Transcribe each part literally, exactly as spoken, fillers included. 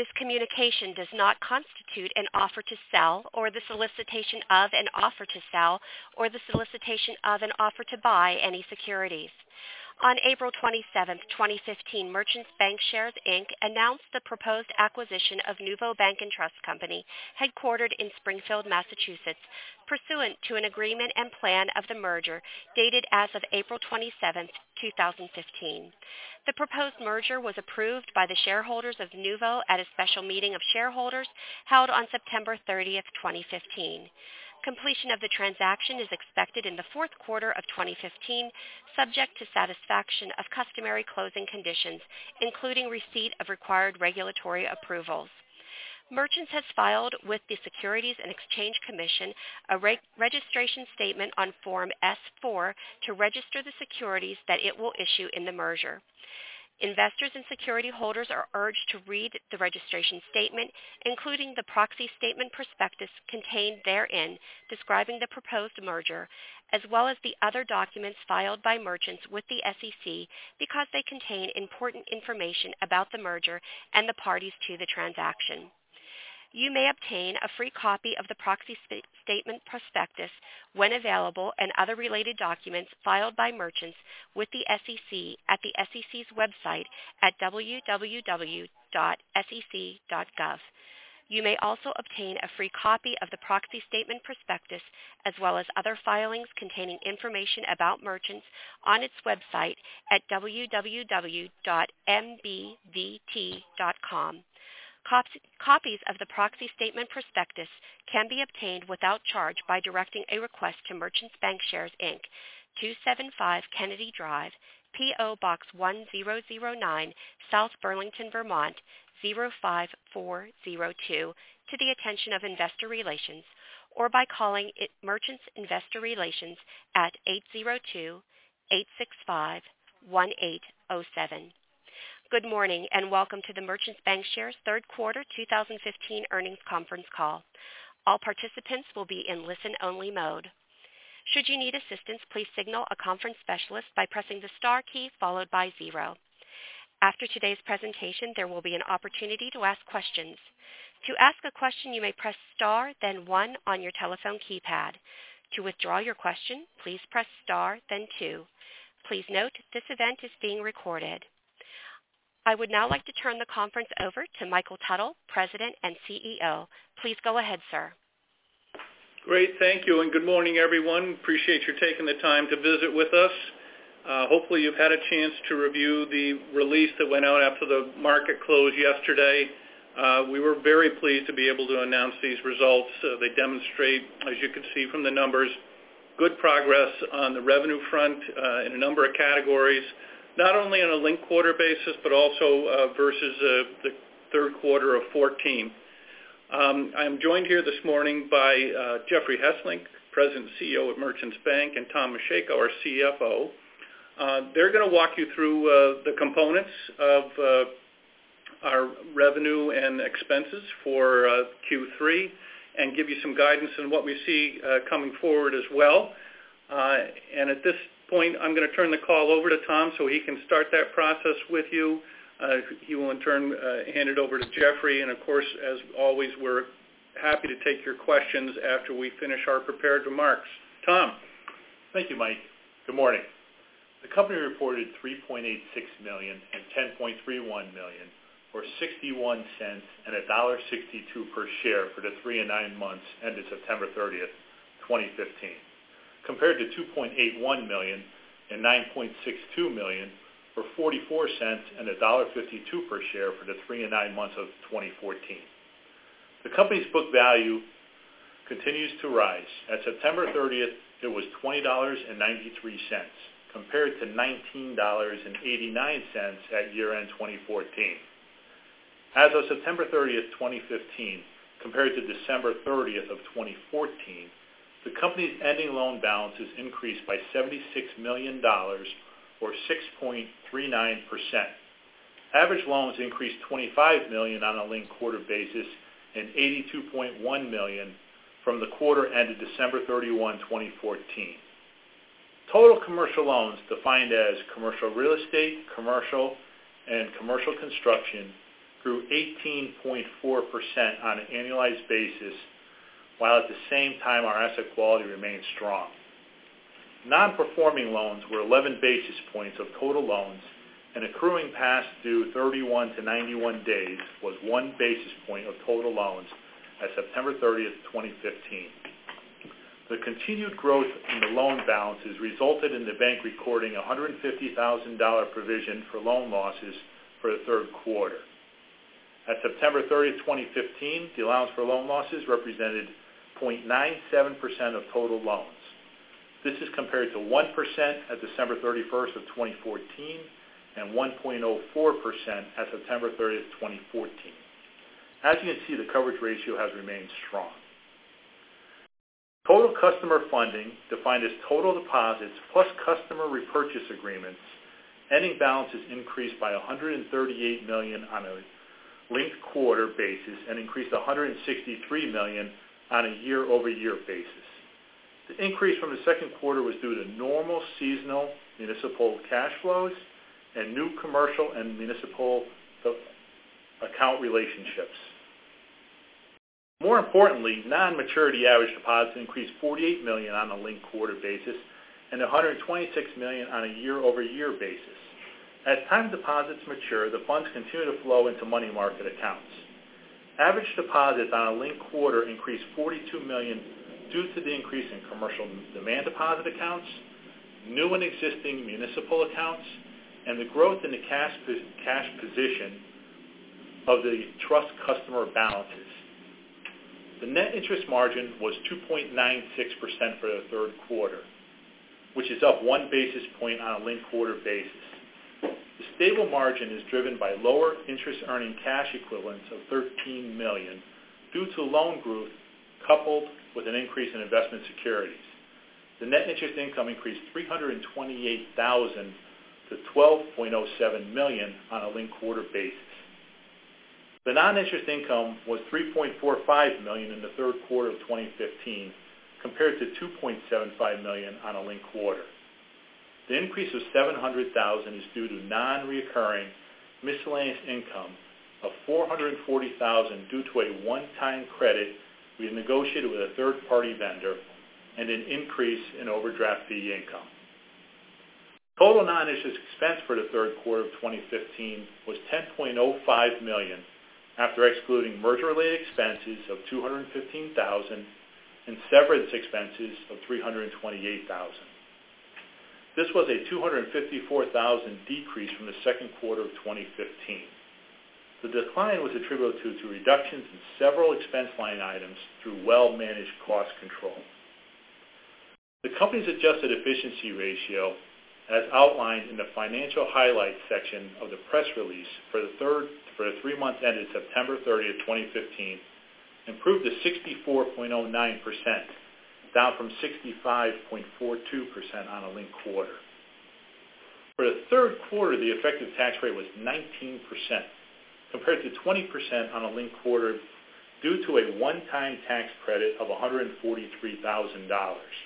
This communication does not constitute an offer to sell or the solicitation of an offer to sell or the solicitation of an offer to buy any securities. On April twenty-seventh, twenty fifteen, Merchants Bancshares, Incorporated announced the proposed acquisition of Nuvo Bank and Trust Company, headquartered in Springfield, Massachusetts, pursuant to an agreement and plan of the merger dated as of April twenty-seventh, twenty fifteen. The proposed merger was approved by the shareholders of Nuvo at a special meeting of shareholders held on September thirtieth, twenty fifteen. Completion of the transaction is expected in the fourth quarter of twenty fifteen, subject to satisfaction of customary closing conditions, including receipt of required regulatory approvals. Merchants has filed with the Securities and Exchange Commission a reg- registration statement on Form S four to register the securities that it will issue in the merger. Investors and security holders are urged to read the registration statement, including the proxy statement prospectus contained therein describing the proposed merger, as well as the other documents filed by Merchants with the S E C because they contain important information about the merger and the parties to the transaction. You may obtain a free copy of the proxy st- statement prospectus when available and other related documents filed by Merchants with the S E C at the S E C's website at w w w dot s e c dot gov. You may also obtain a free copy of the proxy statement prospectus as well as other filings containing information about Merchants on its website at w w w dot m b v t dot com. Copies of the proxy statement prospectus can be obtained without charge by directing a request to Merchants Bancshares, Incorporated, two seventy-five Kennedy Drive, P O. Box one thousand nine, South Burlington, Vermont, zero five four zero two, to the attention of Investor Relations, or by calling it Merchants Investor Relations at eight zero two, eight six five, one eight zero seven. Good morning and welcome to the Merchants Bancshares third quarter two thousand fifteen earnings conference call. All participants will be in listen-only mode. Should you need assistance, please signal a conference specialist by pressing the star key followed by zero. After today's presentation, there will be an opportunity to ask questions. To ask a question, you may press star, then one on your telephone keypad. To withdraw your question, please press star, then two. Please note, this event is being recorded. I would now like to turn the conference over to Michael Tuttle, President and C E O. Please go ahead, sir. Great, thank you, and good morning, everyone. Appreciate your taking the time to visit with us. Uh, hopefully you've had a chance to review the release that went out after the market closed yesterday. Uh, we were very pleased to be able to announce these results. Uh, they demonstrate, as you can see from the numbers, good progress on the revenue front uh, in a number of categories, not only on a linked quarter basis, but also uh, versus uh, the third quarter of fourteen. Um, I'm joined here this morning by uh, Jeffrey Hesslink, President and C E O at Merchants Bank, and Tom Mashako, our C F O. Uh, they're going to walk you through uh, the components of uh, our revenue and expenses for uh, Q three and give you some guidance on what we see uh, coming forward as well. Uh, and at this point, I'm going to turn the call over to Tom so he can start that process with you. Uh, he will in turn uh, hand it over to Jeffrey. And of course, as always, we're happy to take your questions after we finish our prepared remarks. Tom. Thank you, Mike. Good morning. The company reported three point eight six million dollars and ten point three one million dollars, or sixty-one cents and one dollar sixty-two per share for the three and nine months ended September thirtieth, twenty fifteen, compared to two point eight one million dollars and nine point six two million dollars, or forty-four cents and one dollar fifty-two per share for the three and nine months of twenty fourteen. The company's book value continues to rise. At September thirtieth, it was twenty dollars and ninety-three cents, compared to nineteen dollars and eighty-nine cents at year-end twenty fourteen. As of September thirtieth, twenty fifteen, compared to December thirtieth of twenty fourteen, the company's ending loan balances increased by seventy-six million dollars, or six point three nine percent. Average loans increased twenty-five million dollars on a linked quarter basis and eighty-two point one million dollars from the quarter ended December thirty-first, twenty fourteen. Total commercial loans, defined as commercial real estate, commercial, and commercial construction, grew eighteen point four percent on an annualized basis, while at the same time our asset quality remained strong. Non-performing loans were eleven basis points of total loans, and accruing past due thirty-one to ninety-one days was one basis point of total loans at September thirtieth, twenty fifteen. The continued growth in the loan balances resulted in the bank recording a one hundred fifty thousand dollars provision for loan losses for the third quarter. At September thirtieth, twenty fifteen, the allowance for loan losses represented zero point nine seven percent of total loans. This is compared to one percent at December thirty-first of twenty fourteen and one point zero four percent at September thirtieth, twenty fourteen. As you can see, the coverage ratio has remained strong. Total customer funding, defined as total deposits plus customer repurchase agreements, ending balances increased by one hundred thirty-eight million dollars on a linked quarter basis and increased one hundred sixty-three million dollars on a year-over-year basis. The increase from the second quarter was due to normal seasonal municipal cash flows and new commercial and municipal account relationships. More importantly, non-maturity average deposits increased forty-eight million dollars on a linked quarter basis and one hundred twenty-six million dollars on a year-over-year basis. As time deposits mature, the funds continue to flow into money market accounts. Average deposits on a linked quarter increased forty-two million dollars due to the increase in commercial demand deposit accounts, new and existing municipal accounts, and the growth in the cash, cash position of the trust customer balances. The net interest margin was two point nine six percent for the third quarter, which is up one basis point on a linked quarter basis. The stable margin is driven by lower interest-earning cash equivalents of thirteen million dollars due to loan growth coupled with an increase in investment securities. The net interest income increased three hundred twenty-eight thousand dollars to twelve point zero seven million dollars on a linked quarter basis. The non-interest income was three point four five million dollars in the third quarter of twenty fifteen compared to two point seven five million dollars on a linked quarter. The increase of seven hundred thousand dollars is due to non-recurring miscellaneous income of four hundred forty thousand dollars due to a one-time credit we negotiated with a third-party vendor and an increase in overdraft fee income. Total non-interest expense for the third quarter of twenty fifteen was ten point zero five million dollars after excluding merger-related expenses of two hundred fifteen thousand dollars and severance expenses of three hundred twenty-eight thousand dollars. This was a two hundred fifty-four thousand dollars decrease from the second quarter of twenty fifteen. The decline was attributable to, to reductions in several expense line items through well-managed cost control. The company's adjusted efficiency ratio, as outlined in the financial highlights section of the press release for the third for the three months ended September thirtieth, twenty fifteen, improved to sixty-four point zero nine percent, down from sixty-five point four two percent on a linked quarter. For the third quarter, the effective tax rate was nineteen percent, compared to twenty percent on a linked quarter due to a one-time tax credit of one hundred forty-three thousand dollars.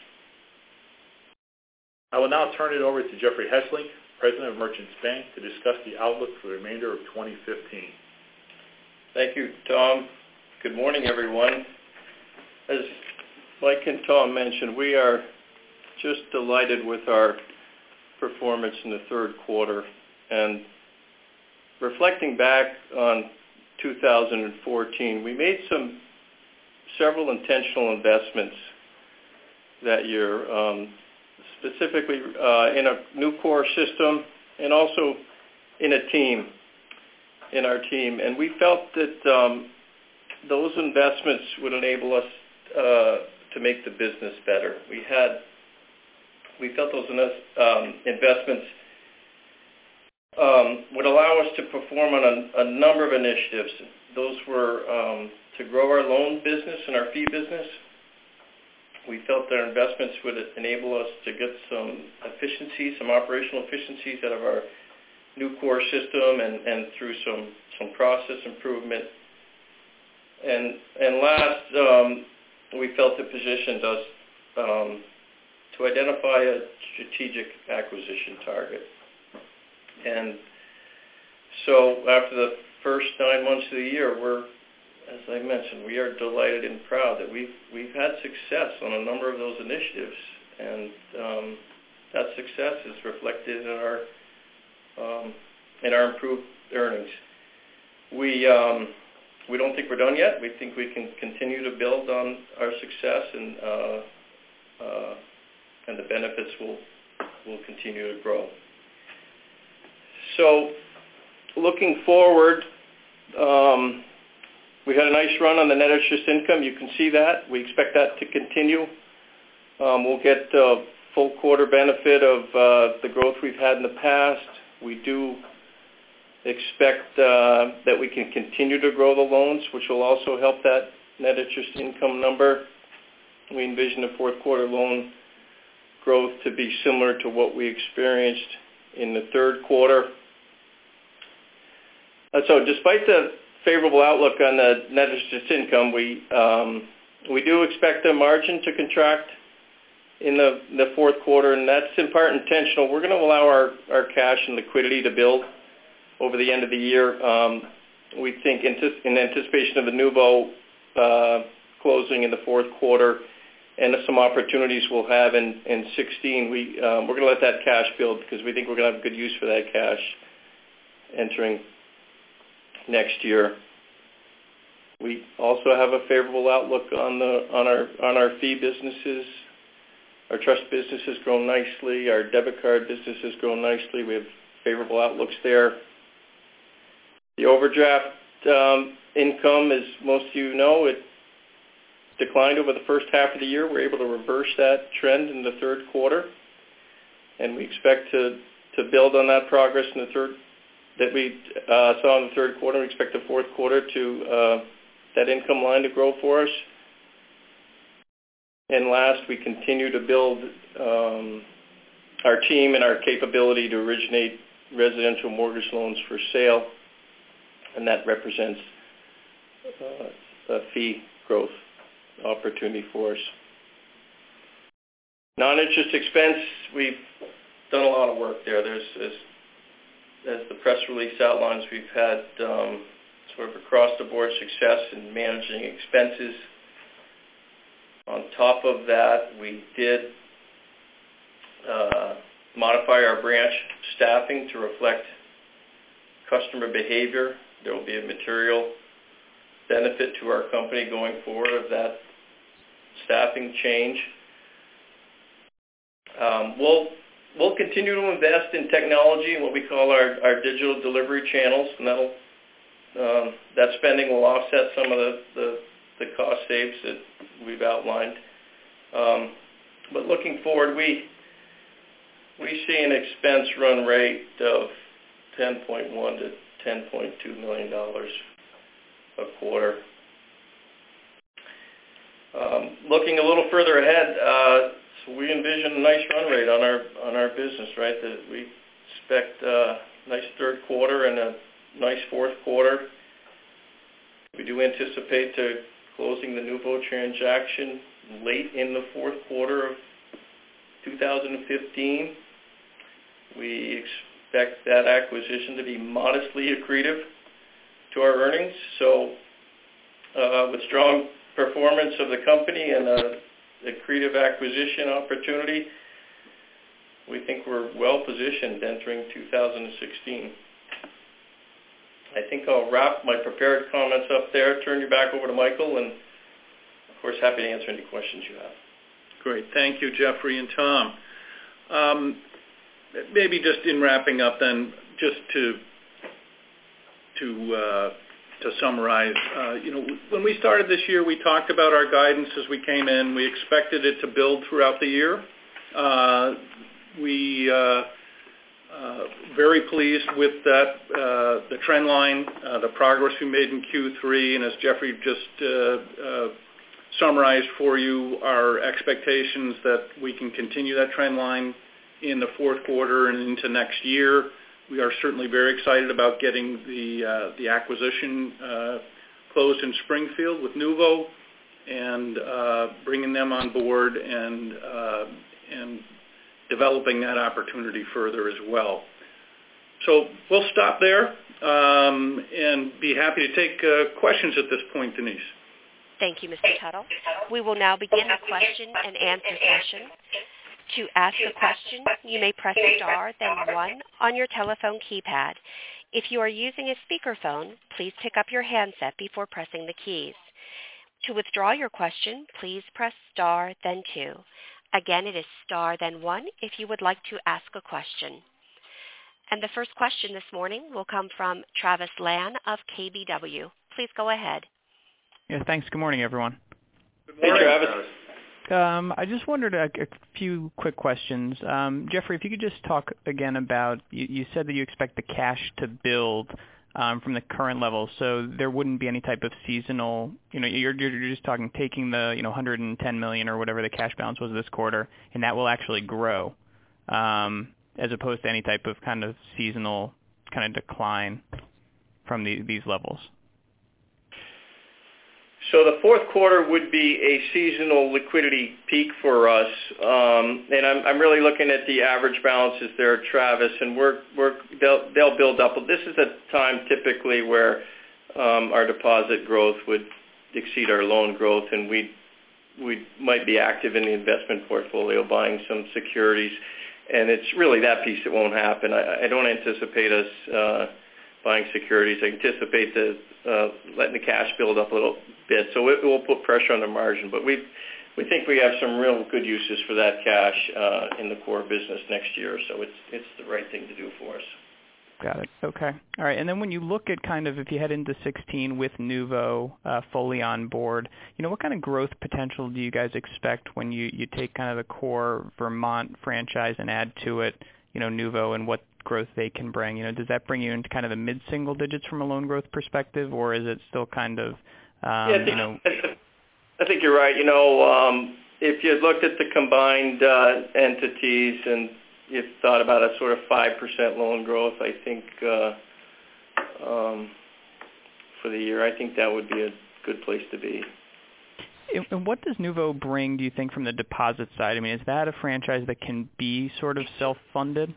I will now turn it over to Jeffrey Hesslink, President of Merchants Bank, to discuss the outlook for the remainder of twenty fifteen. Thank you, Tom. Good morning, everyone. As Mike and Tom mentioned, we are just delighted with our performance in the third quarter. And reflecting back on two thousand fourteen, we made some several intentional investments that year, um, specifically uh, in a new core system and also in a team, in our team. And we felt that um, those investments would enable us uh, to make the business better. We had, we felt those um, investments um, would allow us to perform on a, a number of initiatives. Those were um, to grow our loan business and our fee business. We felt that our investments would enable us to get some efficiencies, some operational efficiencies out of our new core system and, and through some, some process improvement. And, and last, um, we felt it positioned us um, to identify a strategic acquisition target. And so after the first nine months of the year, we're, as I mentioned, we are delighted and proud that we've we've had success on a number of those initiatives, and um, that success is reflected in our um, in our improved earnings. We um, we don't think we're done yet. We think we can continue to build on our success, and uh, uh, and the benefits will will continue to grow. So, looking forward, um, we had a nice run on the net interest income. You can see that. We expect that to continue. Um, we'll get uh, full quarter benefit of uh, the growth we've had in the past. We do expect uh, that we can continue to grow the loans, which will also help that net interest income number. We envision the fourth quarter loan growth to be similar to what we experienced in the third quarter. Uh, so despite the favorable outlook on the net interest income, we um, we do expect the margin to contract in the, the fourth quarter, and that's in part intentional. We're going to allow our, our cash and liquidity to build over the end of the year. Um, we think in anticipation of the Nuvo uh, closing in the fourth quarter and some opportunities we'll have in, in sixteen, we, um, we're going to let that cash build because we think we're going to have good use for that cash entering next year. We also have a favorable outlook on the on our on our fee businesses. Our trust business has grown nicely. Our debit card business has grown nicely. We have favorable outlooks there. The overdraft um, income, as most of you know, it declined over the first half of the year. We're able to reverse that trend in the third quarter, and we expect to to build on that progress in the third that we uh, saw in the third quarter. We expect the fourth quarter to uh, that income line to grow for us. And last, we continue to build um, our team and our capability to originate residential mortgage loans for sale, and that represents uh, a fee growth opportunity for us. Non-interest expense, we've done a lot of work there. There's, as, as the press release outlines, we've had um, sort of across-the-board success in managing expenses. On top of that, we did uh, modify our branch staffing to reflect customer behavior. There will be a material benefit to our company going forward of that staffing change. Um, we'll we'll continue to invest in technology and what we call our, our digital delivery channels, and that'll um, that spending will offset some of the, the, the cost saves that we've outlined. Um, but looking forward, we we see an expense run rate of ten point one to ten point two million dollars a quarter. Um, looking a little further ahead, uh, so we envision a nice run rate on our on our business, right? That we expect a nice third quarter and a nice fourth quarter. We do anticipate to closing the Nuvo transaction late in the fourth quarter of two thousand fifteen. We expect that acquisition to be modestly accretive to our earnings. So uh, with strong performance of the company and a accretive acquisition opportunity, we think we're well positioned entering two thousand sixteen. I think I'll wrap my prepared comments up there, turn you back over to Michael, and of course happy to answer any questions you have. Great. Thank you, Jeffrey and Tom. Um, maybe just in wrapping up then, just to to uh, to summarize, uh, you know, when we started this year, we talked about our guidance as we came in. We expected it to build throughout the year. Uh, we uh, uh, very pleased with that, uh, the trend line, uh, the progress we made in Q three, and as Jeffrey just uh, uh, summarized for you, our expectations that we can continue that trend line in the fourth quarter and into next year. We are certainly very excited about getting the uh, the acquisition uh, closed in Springfield with Nuvo and uh, bringing them on board and uh, and developing that opportunity further as well. So we'll stop there. um, and be happy to take uh, questions at this point, Denise. Thank you, Mister Tuttle. We will now begin the question and answer session. To ask a question, you may press star, then one on your telephone keypad. If you are using a speakerphone, please pick up your handset before pressing the keys. To withdraw your question, please press star, then two. Again, it is star, then one if you would like to ask a question. And the first question this morning will come from Travis Lan of K B W. Please go ahead. Yeah, thanks. Good morning, everyone. Good morning, hey, Travis. Um, I just wondered a, a few quick questions. Um, Jeffrey, if you could just talk again about, you, you said that you expect the cash to build um, from the current level, so there wouldn't be any type of seasonal, you know, you're, you're just talking taking the, you know, one hundred ten million dollars or whatever the cash balance was this quarter, and that will actually grow, um, as opposed to any type of kind of seasonal kind of decline from the, these levels. So the fourth quarter would be a seasonal liquidity peak for us, um, and I'm, I'm really looking at the average balances there, Travis, and we're, we're they'll, they'll build up. This is a time typically where um, our deposit growth would exceed our loan growth, and we we might be active in the investment portfolio, buying some securities, and it's really that piece that won't happen. I, I don't anticipate us uh, buying securities. I anticipate the uh, letting the cash build up a little bit, so it will put pressure on the margin. But we we think we have some real good uses for that cash uh, in the core business next year, so it's it's the right thing to do for us. Got it. Okay. All right. And then when you look at kind of if you head into sixteen with Nuvo uh, fully on board, you know, what kind of growth potential do you guys expect when you, you take kind of the core Vermont franchise and add to it, you know, Nuvo and what growth they can bring? You know, does that bring you into kind of the mid-single digits from a loan growth perspective, or is it still kind of, um, yeah, I think, you know? I think you're right. You know, um, if you looked at the combined uh, entities and you thought about a sort of five percent loan growth, I think uh, um, for the year, I think that would be a good place to be. And what does Nuvo bring, do you think, from the deposit side? I mean, is that a franchise that can be sort of self-funded?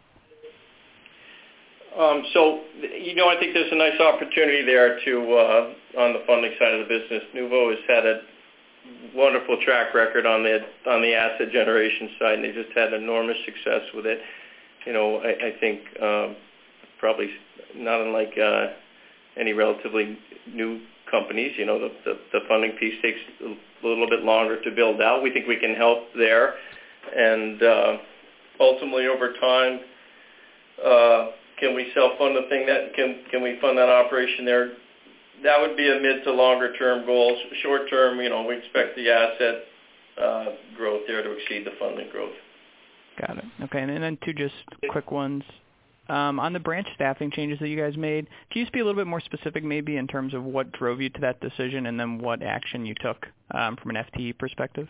Um, so, you know, I think there's a nice opportunity there to, uh, on the funding side of the business. Nuvo has had a wonderful track record on the on the asset generation side, and they just had enormous success with it. You know, I, I think um, probably not unlike uh, any relatively new companies. You know, the, the, the funding piece takes a little bit longer to build out. We think we can help there, and uh, ultimately over time, uh, can we self-fund the thing? That can can we fund that operation there? That would be a mid to longer term goal. Short term, you know, we expect the asset uh, growth there to exceed the funding growth. Got it. Okay, and then two just quick ones. Um, on the branch staffing changes that you guys made, can you just be a little bit more specific maybe in terms of what drove you to that decision and then what action you took um, from an F T E perspective?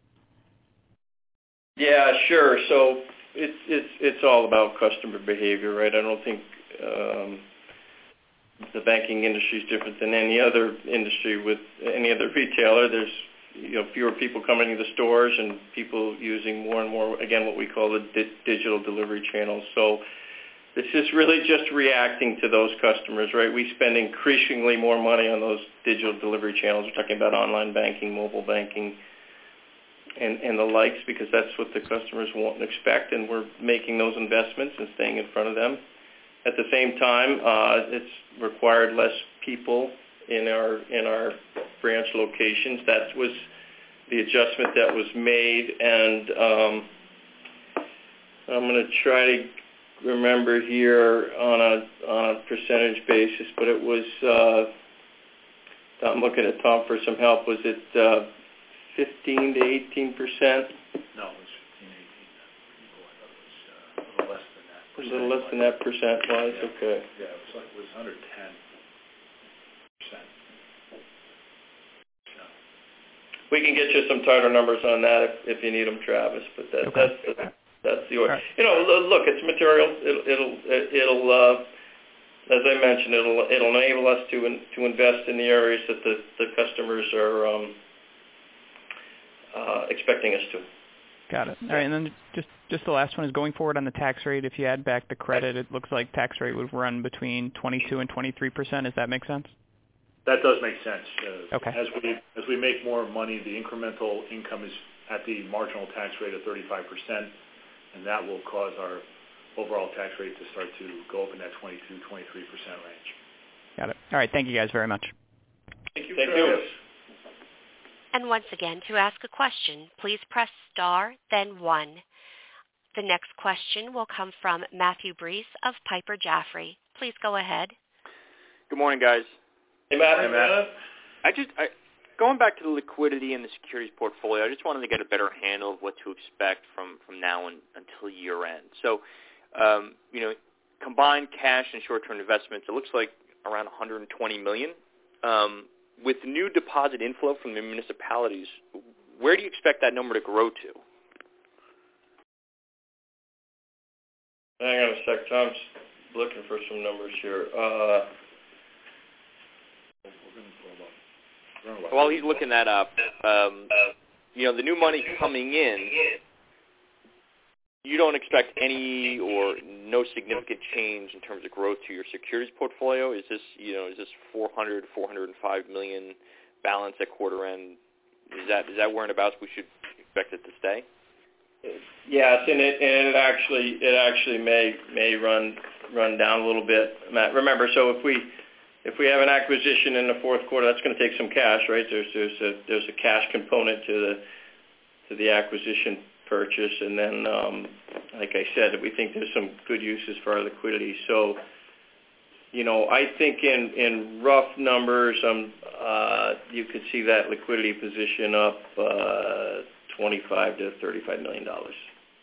Yeah, sure. So it's it's it's all about customer behavior, right? I don't think um, the banking industry is different than any other industry with any other retailer. There's you know fewer people coming to the stores and people using more and more, again, what we call the di- digital delivery channels. So this is really just reacting to those customers, right? We spend increasingly more money on those digital delivery channels. We're talking about online banking, mobile banking, and, and the likes, because that's what the customers want and expect, and we're making those investments and staying in front of them. At the same time, uh, it's required less people in our in our branch locations. That was the adjustment that was made, and um, I'm going to try to remember here on a on a percentage basis, but it was. Uh, I'm looking at Tom for some help. Was it uh, fifteen to eighteen percent? No, it was fifteen, eighteen. I thought it was uh, a little less than that. A little less than that percent-wise? Yeah. Okay. Yeah, it was like it was under ten percent. So. We can get you some tighter numbers on that if, if you need them, Travis. But that, Okay. that's the, that's the order. Right. You know, look, it's material. It'll it'll it'll uh, as I mentioned, it'll it'll enable us to in, to invest in the areas that the, the customers are um, uh, expecting us to. Got it. All right, and then just just the last one is going forward on the tax rate. If you add back the credit, it looks like tax rate would run between twenty-two and twenty-three percent. Does that make sense? That does make sense. Uh, okay. As we as we make more money, the incremental income is at the marginal tax rate of thirty-five percent, and that will cause our overall tax rate to start to go up in that twenty-two, twenty-three percent range. Got it. All right. Thank you guys very much. Thank you. Thank you. And once again, to ask a question, please press star, then one. The next question will come from Matthew Breese of Piper Jaffray. Please go ahead. Good morning, guys. Hey, Matt. Hey, Matt. I just I, going back to the liquidity in the securities portfolio, I just wanted to get a better handle of what to expect from, from now and, until year end. So, um, you know, combined cash and short-term investments, it looks like around one hundred twenty million dollars. Um, with new deposit inflow from the municipalities, where do you expect that number to grow to? Hang on a sec. Tom's looking for some numbers here. Uh, While he's looking that up, um, you know, the new money coming in, you don't expect any or no significant change in terms of growth to your securities portfolio? Is this, you know, is this four hundred, four hundred five million balance at quarter end? Is that is that whereabouts we should expect it to stay? Yes, and it and it actually it actually may may run run down a little bit, Matt. Remember, so if we if we have an acquisition in the fourth quarter, that's going to take some cash, right? There's there's a there's a cash component to the to the acquisition purchase, and then um, like I said, we think there's some good uses for our liquidity. So, you know, I think in in rough numbers, um, uh, you could see that liquidity position up uh, twenty-five to thirty-five million dollars.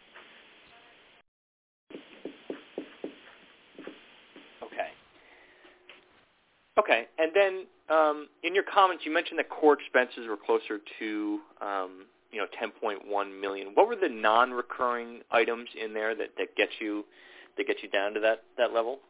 Okay. Okay, and then um, in your comments, you mentioned that core expenses were closer to um, you know ten point one million dollars. What were the non-recurring items in there that, that get you that get you down to that, that level?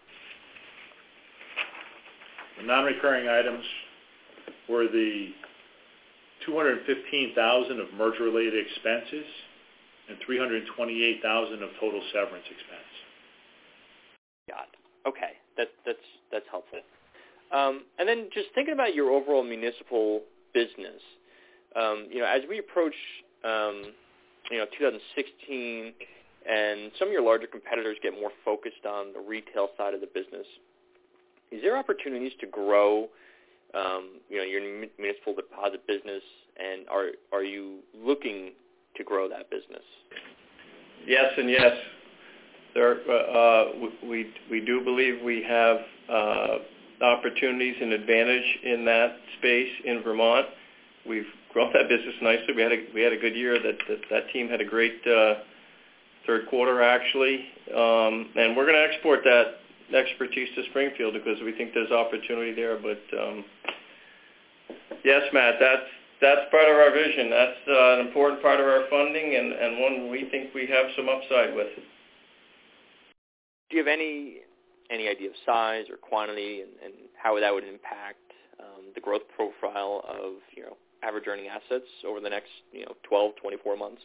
The non-recurring items were the two hundred fifteen thousand dollars of merger-related expenses and three hundred twenty-eight thousand dollars of total severance expense. Got it. Okay, that, that's that's helpful. Um, and then just thinking about your overall municipal business, um, you know, as we approach, um, you know, two thousand sixteen, and some of your larger competitors get more focused on the retail side of the business, is there opportunities to grow, um, you know, your municipal deposit business, and are are you looking to grow that business? Yes, and yes. There, uh, we we do believe we have uh, opportunities and advantage in that space in Vermont. We've grown that business nicely. We had a we had a good year. That that, that team had a great uh, third quarter actually, um, and we're going to export that expertise to Springfield because we think there's opportunity there. But um, yes, Matt, that's that's part of our vision. That's uh, an important part of our funding, and, and one we think we have some upside with. Do you have any any idea of size or quantity, and, and how that would impact um, the growth profile of, you know, average earning assets over the next, you know, twelve, twenty-four months?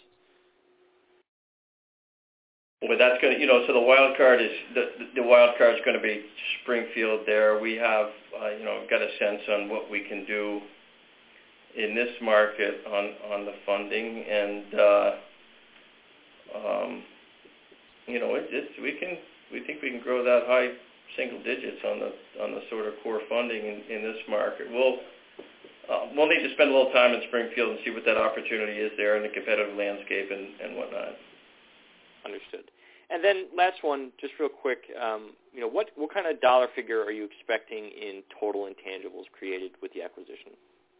But that's going to, you know, so the wild card is the the wild card is going to be Springfield. There, we have, uh, you know, got a sense on what we can do in this market on on the funding, and uh, um, you know, it, it's we can. We think we can grow that high single digits on the on the sort of core funding in, in this market. We'll uh, we'll need to spend a little time in Springfield and see what that opportunity is there in the competitive landscape and, and whatnot. Understood. And then last one, just real quick, um, you know, what what kind of dollar figure are you expecting in total intangibles created with the acquisition?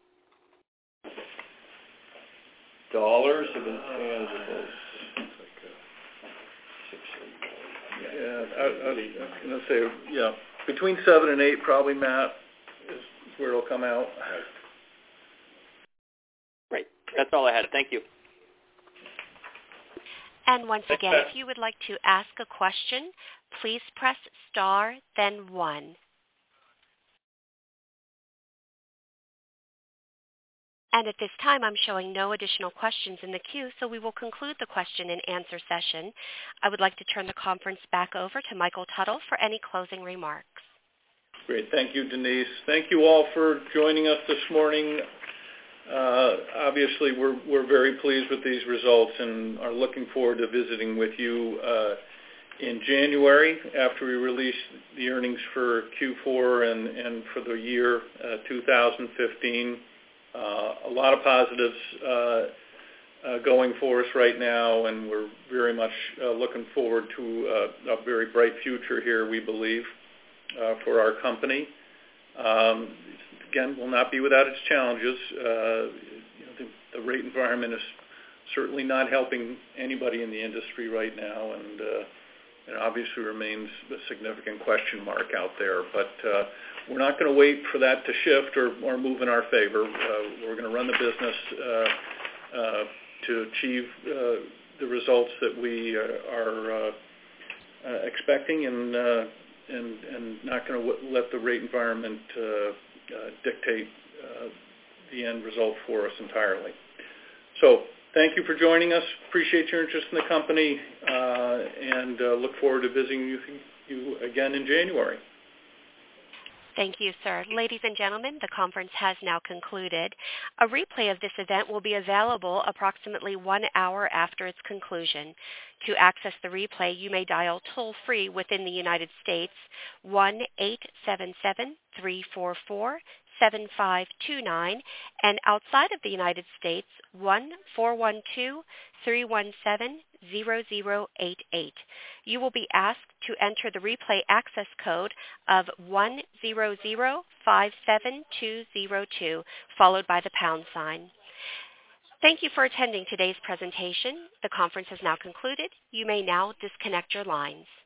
Dollars of intangibles. Yeah, I, I was going to say, yeah, between seven and eight probably, Matt, is where it'll come out. Great. That's all I had. Thank you. And once again, if you would like to ask a question, please press star, then one. And at this time, I'm showing no additional questions in the queue, so we will conclude the question and answer session. I would like to turn the conference back over to Michael Tuttle for any closing remarks. Great. Thank you, Denise. Thank you all for joining us this morning. Uh, obviously, we're, we're very pleased with these results and are looking forward to visiting with you uh, in January after we release the earnings for Q four and, and for the year uh, two thousand fifteen. Uh, a lot of positives uh, uh, going for us right now, and we're very much uh, looking forward to uh, a very bright future here, we believe, uh, for our company. Um, again, will not be without its challenges. Uh, you know, the, the rate environment is certainly not helping anybody in the industry right now, and uh, it obviously remains a significant question mark out there. But uh, we're not going to wait for that to shift or, or move in our favor. Uh, we're going to run the business uh, uh, to achieve uh, the results that we uh, are uh, uh, expecting, and uh, and and not going to w- let the rate environment uh, uh, dictate uh, the end result for us entirely. So thank you for joining us. Appreciate your interest in the company, uh, and uh, look forward to visiting you, you again in January. Thank you, sir. Ladies and gentlemen, the conference has now concluded. A replay of this event will be available approximately one hour after its conclusion. To access the replay, you may dial toll-free within the United States one eight seven seven, three four four, seven five two nine, and outside of the United States one four one two, three one seven, zero zero eight eight. You will be asked to enter the replay access code of one zero zero five seven two zero two, followed by the pound sign. Thank you for attending today's presentation. The conference has now concluded. You may now disconnect your lines.